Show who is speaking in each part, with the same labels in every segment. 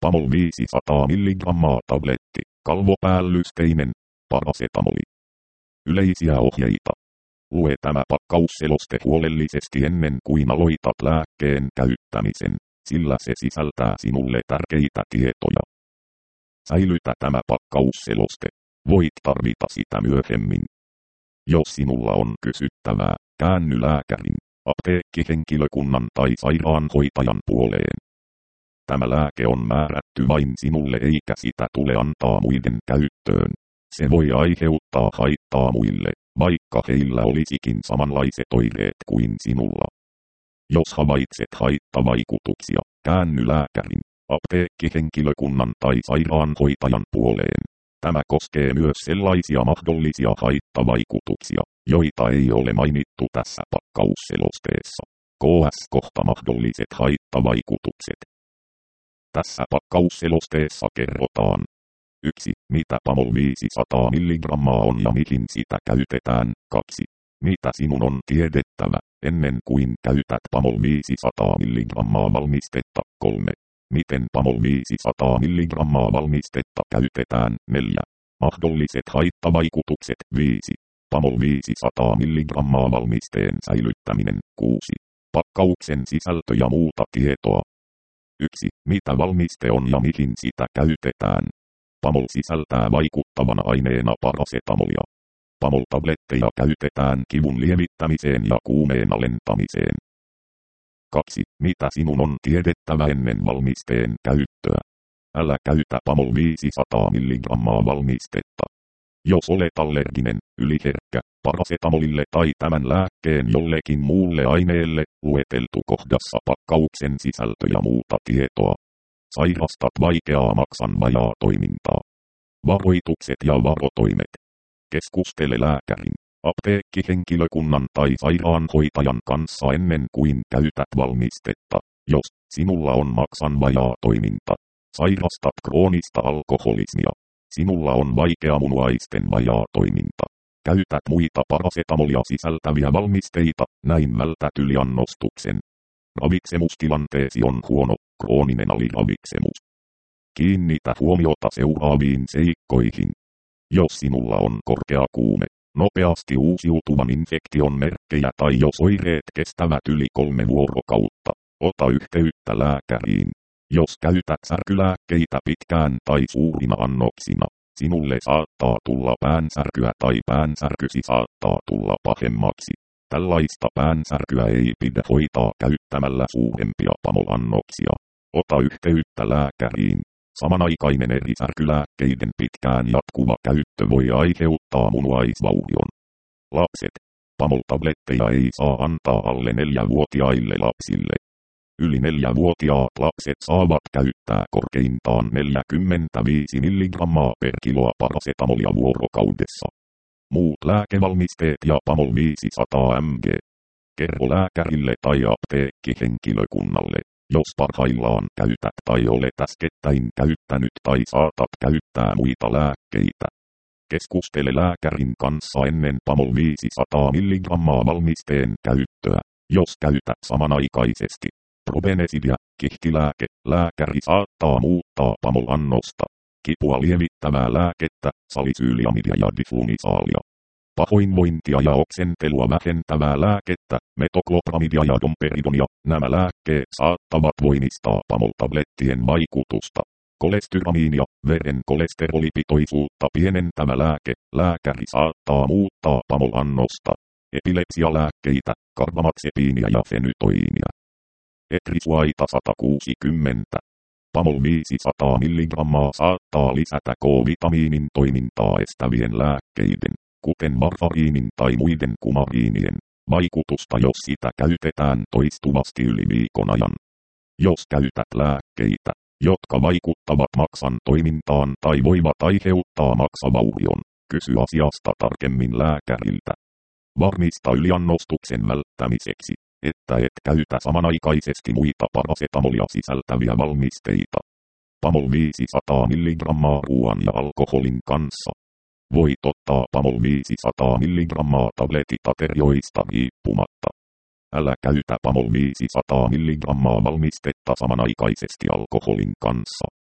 Speaker 1: Pamol 500 mg tabletti, kalvopäällysteinen, parasetamoli. Yleisiä ohjeita. Lue tämä pakkausseloste huolellisesti ennen kuin aloitat lääkkeen käyttämisen, sillä se sisältää sinulle tärkeitä tietoja. Säilytä tämä pakkausseloste. Voit tarvita sitä myöhemmin. Jos sinulla on kysyttävää, käänny lääkärin, apteekkihenkilökunnan tai sairaanhoitajan puoleen. Tämä lääke on määrätty vain sinulle eikä sitä tule antaa muiden käyttöön. Se voi aiheuttaa haittaa muille, vaikka heillä olisikin samanlaiset oireet kuin sinulla. Jos havaitset haittavaikutuksia, käänny lääkärin, apteekkihenkilökunnan tai sairaanhoitajan puoleen. Tämä koskee myös sellaisia mahdollisia haittavaikutuksia, joita ei ole mainittu tässä pakkausselosteessa. KS-kohta mahdolliset haittavaikutukset. Tässä pakkausselosteessa kerrotaan 1. Mitä Pamol 500 mg on ja mihin sitä käytetään. 2. Mitä sinun on tiedettävä, ennen kuin käytät Pamol 500 mg valmistetta. 3. Miten Pamol 500 mg valmistetta käytetään. 4. Mahdolliset haittavaikutukset. 5. Pamol 500 mg valmisteen säilyttäminen. 6. Pakkauksen sisältö ja muuta tietoa. 1. Mitä valmiste on ja mihin sitä käytetään. Pamol sisältää vaikuttavana aineena parasetamolia. Pamol-tabletteja käytetään kivun lievittämiseen ja kuumeen alentamiseen. 2. Mitä sinun on tiedettävä ennen valmisteen käyttöä? Älä käytä Pamol 500 mg valmistetta. Jos olet allerginen, yliherkkä, parasetamolille tai tämän lääkkeen jollekin muulle aineelle, lueteltu kohdassa pakkauksen sisältö ja muuta tietoa. Sairastat vaikeaa maksanvajaa toimintaa. Varoitukset ja varotoimet. Keskustele lääkärin, apteekkihenkilökunnan tai sairaanhoitajan kanssa ennen kuin käytät valmistetta, jos sinulla on maksanvajaa toiminta. Sairastat kroonista alkoholismia. Sinulla on vaikea munuaisten vajaa toiminta. Käytät muita parasetamolia sisältäviä valmisteita, näin vältät yliannostuksen. Ravitsemustilanteesi on huono, krooninen aliravitsemus. Kiinnitä huomiota seuraaviin seikkoihin. Jos sinulla on korkea kuume, nopeasti uusiutuvan infektion merkkejä tai jos oireet kestävät yli 3 vuorokautta, ota yhteyttä lääkäriin. Jos käytät särkylääkkeitä pitkään tai suurina annoksina, sinulle saattaa tulla päänsärkyä tai päänsärkysi saattaa tulla pahemmaksi. Tällaista päänsärkyä ei pidä hoitaa käyttämällä suurempia Pamol-annoksia. Ota yhteyttä lääkäriin. Samanaikainen eri särkylääkkeiden pitkään jatkuva käyttö voi aiheuttaa munuaisvaurion. Lapset. Pamol-tabletteja ei saa antaa alle 4-vuotiaille lapsille. Yli 4-vuotiaat lapset saavat käyttää korkeintaan 45 mg per kiloa parasetamolia vuorokaudessa. Muut lääkevalmisteet ja Pamol 500 mg. Kerro lääkärille tai apteekkihenkilökunnalle, jos parhaillaan käytät tai olet äskettäin käyttänyt tai saatat käyttää muita lääkkeitä. Keskustele lääkärin kanssa ennen Pamol 500 mg valmisteen käyttöä, jos käytät samanaikaisesti Probenesidia, kihtilääke, lääkäri saattaa muuttaa Pamol-annosta. Kipua lievittävää lääkettä, salisyyliamidia ja diflunisaalia. Pahoinvointia ja oksentelua vähentävää lääkettä, metoklopramidia ja domperidonia. Nämä lääkkeet saattavat voimistaa Pamol-tablettien vaikutusta. Kolestyramiinia, veren kolesterolipitoisuutta pienentävä lääke, lääkäri saattaa muuttaa Pamol-annosta. Epilepsialääkkeitä, karbamaxepiinia ja fenytoiinia. Etrisuaita 160. Pamol 500 mg saattaa lisätä K-vitamiinin toimintaa estävien lääkkeiden, kuten varfariinin tai muiden kumariinien, vaikutusta jos sitä käytetään toistuvasti yli viikon ajan. Jos käytät lääkkeitä, jotka vaikuttavat maksan toimintaan tai voivat aiheuttaa maksavaurion, kysy asiasta tarkemmin lääkäriltä. Varmista yliannostuksen välttämiseksi, että et käytä samanaikaisesti muita parasetamolia sisältäviä valmisteita. Pamol 500 mg ruoan ja alkoholin kanssa. Voit ottaa Pamol 500 mg tabletit aterioista riippumatta. Älä käytä Pamol 500 mg valmistetta samanaikaisesti alkoholin kanssa.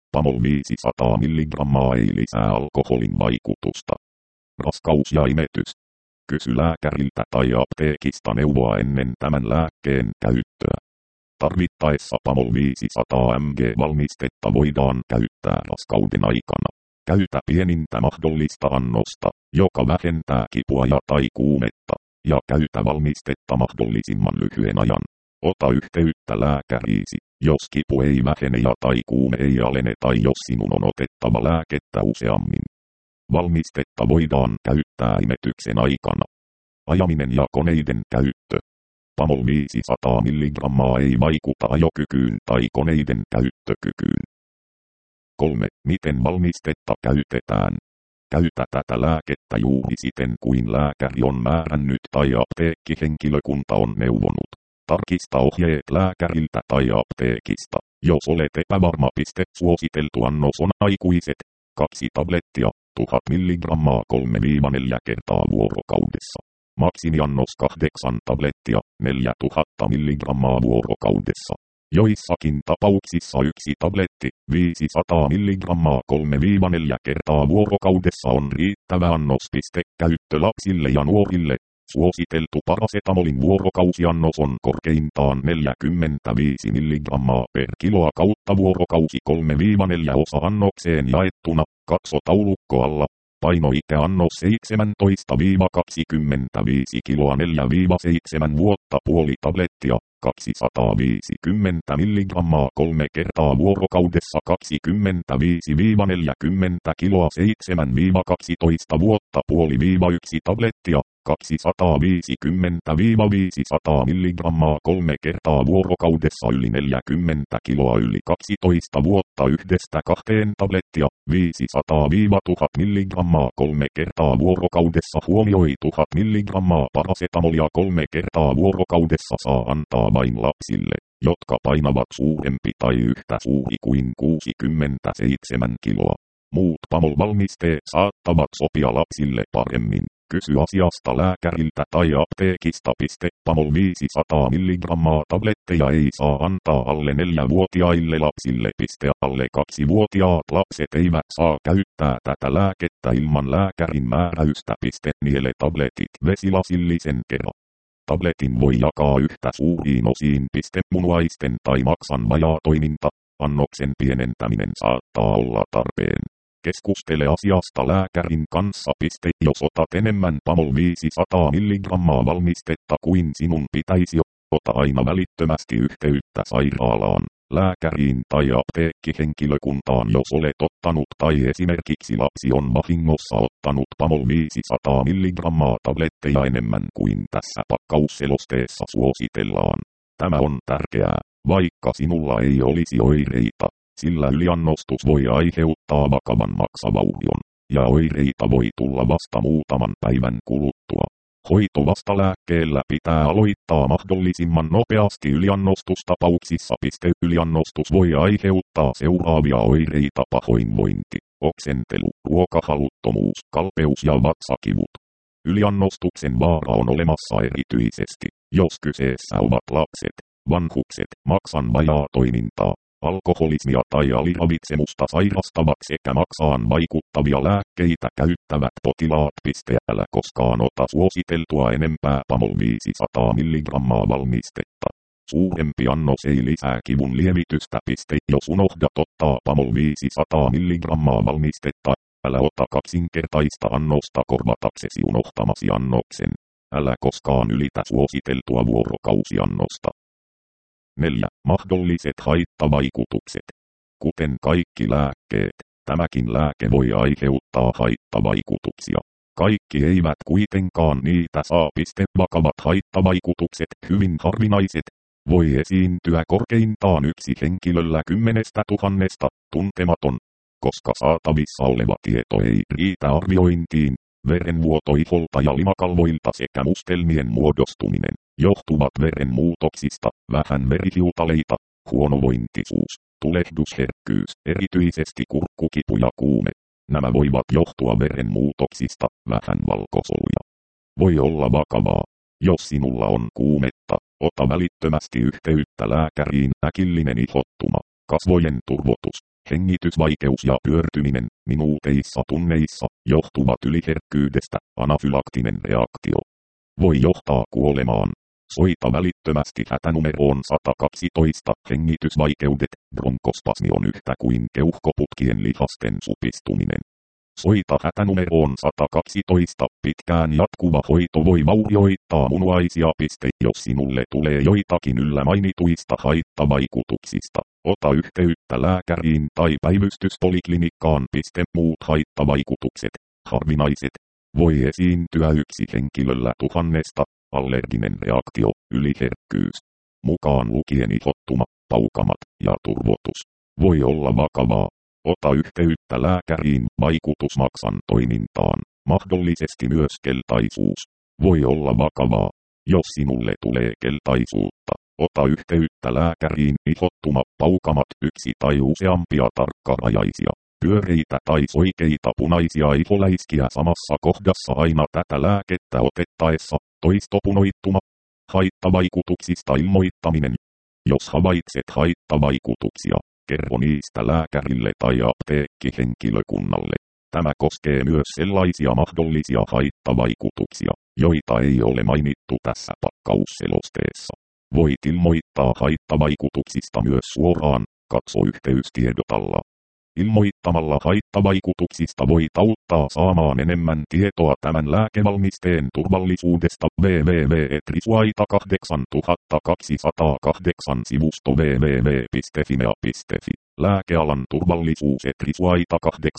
Speaker 1: Pamol 500 mg ei lisää alkoholin vaikutusta. Raskaus ja imetys. Kysy lääkäriltä tai apteekista neuvoa ennen tämän lääkkeen käyttöä. Tarvittaessa Pamol 500 mg valmistetta voidaan käyttää raskauden aikana. Käytä pienintä mahdollista annosta, joka vähentää kipua tai kuumetta, ja käytä valmistetta mahdollisimman lyhyen ajan. Ota yhteyttä lääkäriisi, jos kipu ei vähene tai kuume ei alene tai jos sinun on otettava lääkettä useammin. Valmistetta voidaan käyttää imetyksen aikana. Ajaminen ja koneiden käyttö. Pamol 500 mg ei vaikuta ajokykyyn tai koneiden käyttökykyyn. 3. Miten valmistetta käytetään? Käytä tätä lääkettä juuri siten kuin lääkäri on määrännyt tai apteekkihenkilökunta on neuvonut. Tarkista ohjeet lääkäriltä tai apteekista. Jos olet epävarma, suositeltu annos on aikuiset. 2 tablettia, 1000 mg 3-4 kertaa vuorokaudessa. Maksimiannos 8 tablettia, 4000 mg vuorokaudessa. Joissakin tapauksissa 1 tabletti, 500 mg 3-4 kertaa vuorokaudessa on riittävä annos. Käyttö lapsille ja nuorille. Suositeltu parasetamolin vuorokausiannos on korkeintaan 45 mg per kiloa kautta vuorokausi 3-4 osa annokseen jaettuna. Katso taulukko alla. Painoikäannos 17-25 kiloa 4-7 vuotta puoli tablettia. 250 mg 3 kertaa vuorokaudessa 25-40 kiloa 7-12 vuotta puoli-1 tablettia. 250-500 mg 3 kertaa vuorokaudessa yli 40 kiloa yli 12 vuotta 1-2 tablettia. 500-1000 mg 3 kertaa vuorokaudessa huomioi 1000 mg parasetamolia 3 kertaa vuorokaudessa saa antaa vain lapsille, jotka painavat suurempi tai yhtä suuri kuin 67 kiloa. Muut Pamol-valmisteet saattavat sopia lapsille paremmin. Kysy asiasta lääkäriltä tai apteekista. Pamol 500 mg tabletteja ei saa antaa alle 4-vuotiaille lapsille. Alle 2-vuotiaat lapset eivät saa käyttää tätä lääkettä ilman lääkärin määräystä. Niele tabletit vesilasillisen kerran. Tabletin voi jakaa yhtä suuriin osiin. Munuaisten tai maksan vajaatoiminta. Annoksen pienentäminen saattaa olla tarpeen. Keskustele asiasta lääkärin kanssa. Jos otat enemmän Pamol 500 mg valmistetta kuin sinun pitäisi, ota aina välittömästi yhteyttä sairaalaan, lääkäriin tai apteekkihenkilökuntaan, jos olet ottanut tai esimerkiksi lapsi on vahingossa ottanut Pamol 500 mg tabletteja enemmän kuin tässä pakkausselosteessa suositellaan. Tämä on tärkeää, vaikka sinulla ei olisi oireita. Sillä yliannostus voi aiheuttaa vakavan maksavaurion, ja oireita voi tulla vasta muutaman päivän kuluttua. Hoito vastalääkkeellä pitää aloittaa mahdollisimman nopeasti yliannostustapauksissa. Yliannostus voi aiheuttaa seuraavia oireita: pahoinvointi, oksentelu, ruokahaluttomuus, kalpeus ja vatsakivut. Yliannostuksen vaara on olemassa erityisesti, jos kyseessä ovat lapset, vanhukset, maksan vajaatoimintaa, alkoholismia tai aliravitsemusta sairastavat sekä maksaan vaikuttavia lääkkeitä käyttävät potilaat. Älä koskaan ota suositeltua enempää Pamol 500 mg valmistetta. Suurempi annos ei lisää kivun lievitystä. Jos unohdat ottaa Pamol 500 mg valmistetta, älä ota kaksinkertaista annosta korvataksesi unohtamasi annoksen. Älä koskaan ylitä suositeltua vuorokausiannosta. 4. Mahdolliset haittavaikutukset. Kuten kaikki lääkkeet, tämäkin lääke voi aiheuttaa haittavaikutuksia. Kaikki eivät kuitenkaan niitä saa. Vakavat haittavaikutukset, hyvin harvinaiset, voi esiintyä korkeintaan yksi henkilöllä 10 000, tuntematon, koska saatavissa oleva tieto ei riitä arviointiin. Verenvuoto iholta ja limakalvoilta sekä mustelmien muodostuminen johtuvat verenmuutoksista, vähän verihiutaleita, huonovointisuus, tulehdusherkkyys, erityisesti kurkkukipu ja kuume. Nämä voivat johtua verenmuutoksista, vähän valkosoluja. Voi olla vakavaa. Jos sinulla on kuumetta, ota välittömästi yhteyttä lääkäriin. Äkillinen ihottuma, kasvojen turvotus, hengitysvaikeus ja pyörtyminen, minuuteissa tunneissa, johtuvat yliherkkyydestä, anafylaktinen reaktio. Voi johtaa kuolemaan. Soita välittömästi hätänumeroon 112, hengitysvaikeudet, bronkospasmi on yhtä kuin keuhkoputkien lihasten supistuminen. Soita hätänumeroon 112, pitkään jatkuva hoito voi vaurioittaa munuaisia. Jos sinulle tulee joitakin yllä mainituista haittavaikutuksista, ota yhteyttä lääkäriin tai päivystyspoliklinikkaan. Muut haittavaikutukset, harvinaiset, voi esiintyä yksi henkilöllä 1000, allerginen reaktio, yliherkkyys, mukaan lukien ihottuma, paukamat ja turvotus, voi olla vakavaa. Ota yhteyttä lääkäriin. Vaikutusmaksan toimintaan, mahdollisesti myös keltaisuus, voi olla vakavaa. Jos sinulle tulee keltaisuutta, ota yhteyttä lääkäriin. Ihottuma, paukamat, yksi tai useampia tarkkarajaisia, pyöreitä tai soikeita punaisia iholäiskiä samassa kohdassa aina tätä lääkettä otettaessa, toistopunoittuma. Haittavaikutuksista ilmoittaminen. Jos havaitset haittavaikutuksia, kerro niistä lääkärille tai apteekkihenkilökunnalle. Tämä koskee myös sellaisia mahdollisia haittavaikutuksia, joita ei ole mainittu tässä pakkausselosteessa. Voit ilmoittaa haittavaikutuksista myös suoraan, katso yhteystiedotalla. Ilmoittamalla haittavaikutuksista voit auttaa saamaan enemmän tietoa tämän lääkevalmisteen turvallisuudesta. www.etrisuaita8208 sivusto www.fimea.fi. Lääkealan turvallisuus Etrisuaita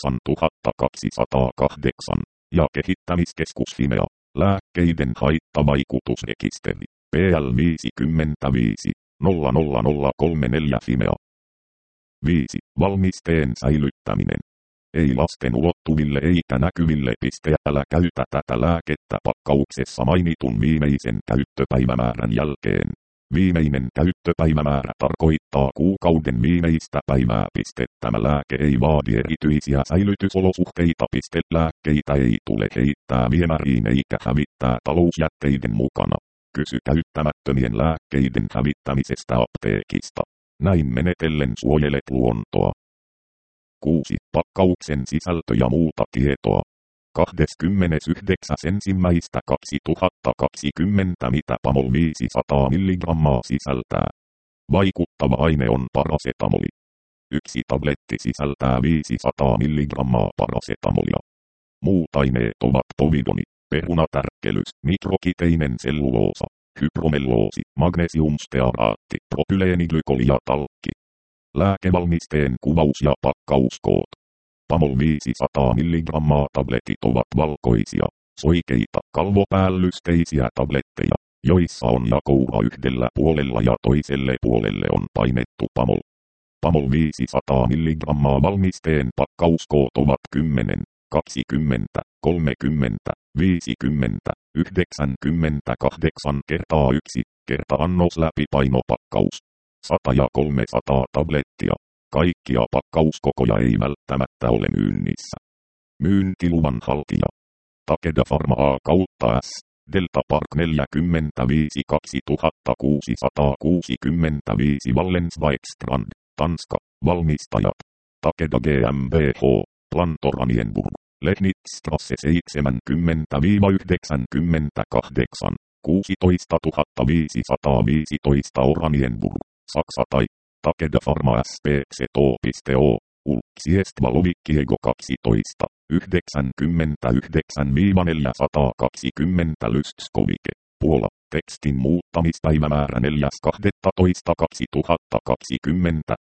Speaker 1: 8208 ja kehittämiskeskus Fimea. Lääkkeiden haittavaikutusrekisteri. PL 55 00034 Fimea. 5. Valmisteen säilyttäminen. Ei lasten ulottuville eikä näkyville. Älä käytä tätä lääkettä pakkauksessa mainitun viimeisen käyttöpäivämäärän jälkeen. Viimeinen käyttöpäivämäärä tarkoittaa kuukauden viimeistä päivää. Tämä lääke ei vaadi erityisiä säilytysolosuhteita. Lääkkeitä ei tule heittää viemäriin eikä hävittää talousjätteiden mukana. Kysy käyttämättömien lääkkeiden hävittämisestä apteekista. Näin menetellen suojelet luontoa. 6. Pakkauksen sisältö ja muuta tietoa. 29.1.2020 mitä Pamol 500 mg sisältää. Vaikuttava aine on parasetamoli. Yksi tabletti sisältää 500 mg parasetamolia. Muut aineet ovat povidoni, perunatärkkelys, mikrokiteinen selluloosa, hypromelloosi, magnesiumstearaatti, propyleenglykoli ja talkki. Lääkevalmisteen kuvaus ja pakkauskoot. Pamol 500 mg tabletit ovat valkoisia, soikeita, kalvopäällysteiä tabletteja, joissa on jakoura yhdellä puolella ja toiselle puolelle on painettu Pamol. Pamol 500 mg valmisteen pakkauskoot ovat 10, 20, 30, 50, 98 kertaa 1, kerta annos läpipainopakkaus. 100 ja 300 tablettia. Kaikkia pakkauskokoja ei välttämättä ole myynnissä. Myyntiluvan haltija. Takeda Pharma A kautta S. Delta Park 45 2665 Wallensweekstrand, Tanska. Valmistajat. Takeda GmbH. Plantoranienburg. Lehnitstrasse 70-98. 16515 Oranienburg. Saksa tai Takeda Pharma SPC.O. Ulksiestvalovikkiego 12. 99-420 Lystskovike. Puola. Tekstin muuttamispäivämäärä 4.12.2020.